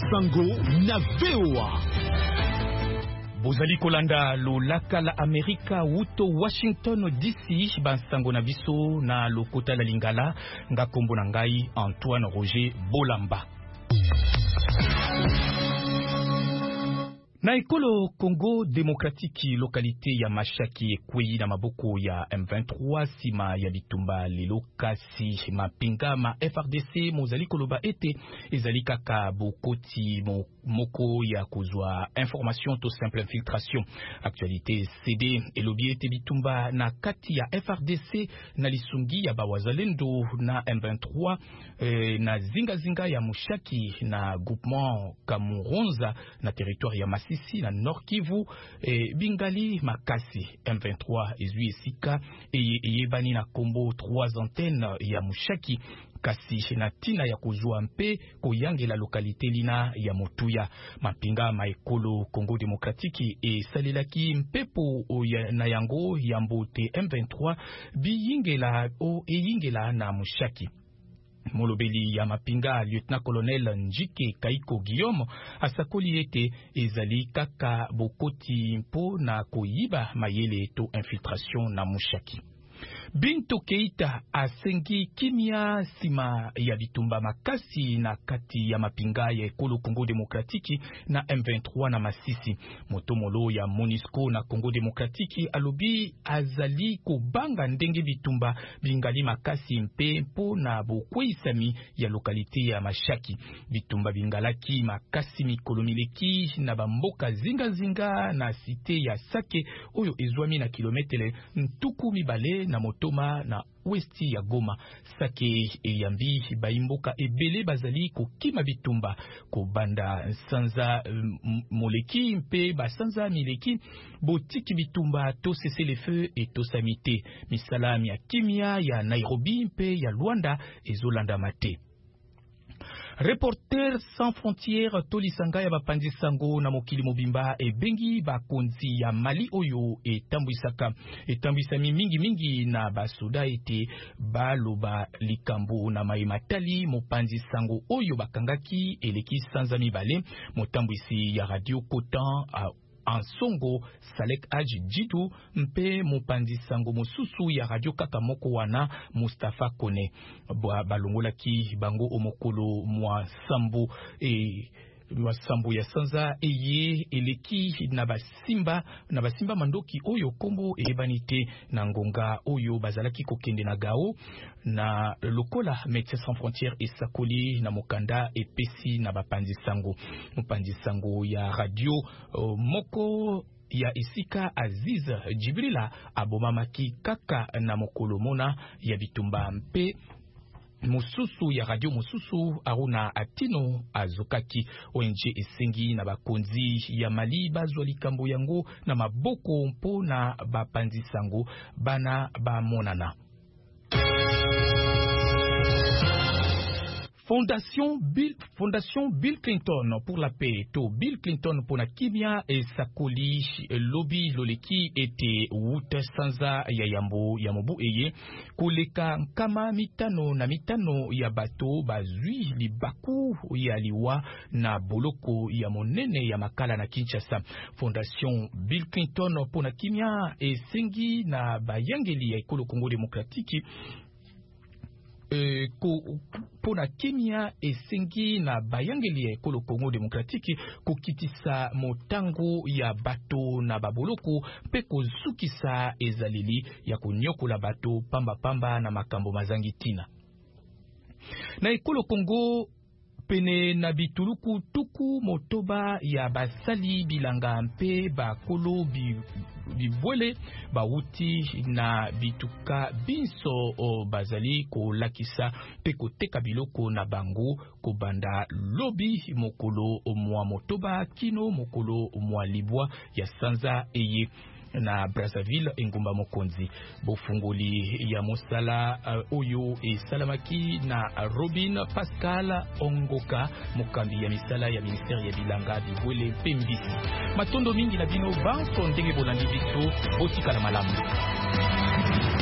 Sango na VOA. Bozali kolanda lolaka la Amerika wuto Washington DC bansango na biso na lokota la Lingala nga kombo na ngai Antoine Roger Bolamba. Na ekolo Congo Demokratiki lokalite ya Mashaki ekwei na maboko ya M23 sima ya bitumba lelo kasi mapinga ma FRDC mozali koloba ete ezali kaka bokoti moko ya kozwa information to simple infiltration. Actualité CD elobi ete bitumba na kati ya FRDC na lisungi ya bawazalendo na M23 na zinga ya Mushaki na groupement Kamuronza na territoire ya Masisi na Nord Kivu bingali makasi. M23 ezui esika eyebani na kombo 3 antennes ya Mushaki kasi na tina ya kozwa mpe koyangela lokalite lina ya Motuya. Mapinga maekolo Congo Demokratiki esalelaki mpepo na yango ya mbote M23 eyingela na Mushaki. Molobeli ya mapinga Lieutenant Colonel Njike Kaiko Guillaume asakoli ete ezali kaka bokoti mpo na koyiba mayele to infiltration na Mushaki. Binto Keita asengi kimia sima ya bitumba makasi na kati ya mapinga ya ekolo Congo Demokratiki na M23 na Masisi. Motomolo ya MONUSCO na Congo Demokratiki alobi azali kobanga ndenge bitumba bingali makasi mpe mpo na bokweisami ya lokalite ya Mashaki. Bitumba bingalaki makasi mikolo mileki na bamboka zinga na site ya Sake oyo ezwami na kilometre ntuku mibale na Motoma na westi ya Goma. Sake eyambi baimboka ebele bazali kokima bitumba kobanda sanza moleki mpe basanza mileki botiki bitumba to cesser les feux et to samite. Misalami ya kimia ya Nairobi mpe ya Luanda ezolanda mate. Reporters sans frontières tolisanga ya bapandi sango na mokili mobimba ebengi bakonzi ya Mali oyo etambwisami mingi na basoda ete baloba likambo na maimatali mopanzi sango oyo bakangaki eleki sanza mibale. Motambwisi ya Radio Cotan Ansongo Salek Aji Jitu mpe mopanzi sango mosusu ya Radio Kaka moko wana Mustafa Kone balongolaki bango omokolo mwa sambo ya sanza eye eleki na basimba mandoki oyo kombo ebanite na ngonga oyo bazalaki kokende na Gao na lokola Médecins Sans Frontières esakoli na mokanda epesi na bapanzi sango. Mopanzi sango ya radio moko ya esika Aziz Jibrila abomamaki kaka na mokolo mona ya bitumba mpe mususu ya radio mususu Aruna Atino azokaki. ONG esengi na bakonzi ya Mali bazwa likambo yango na maboko mpo na bapanzi sango bana bamonana. Fondation Bill Clinton pour la paix to Bill Clinton pona kimia esakoli lobby loleki ete wuta sanza ya yambo ya mobu eye koleka nkama mitano ya bato bazwi libaku ya liwa na boloko ya monene ya makala na Kinshasa. Fondation Bill Clinton pona kimia esengi na bayangeli ya ekolo Congo Demokratiki pona kimia esengi na bayangeli ya ekolo Congo Demokratiki kokitisa motango ya bato na baboloko pe kozukisa ezalili ya konyokola bato pamba na makambo mazangi tina. Na ekolo Congo pene na bituluku tuku motoba ya basali bilanga mpe bakolo bibwele bauti na bituka binso bazali kolakisa pe koteka biloko na bango kobanda lobi mokolo mwa motoba kino mokolo mwa libwa ya sanza eye na Brazzaville engumba mokonzi. Bofungoli ya mosala oyo esalamaki na Robin Pascal Ongoka mokambi ya misala ya ministère ya bilanga bibwele pembisi. Matondo mingi na bino banso ndenge bolandi biso botikala malamu.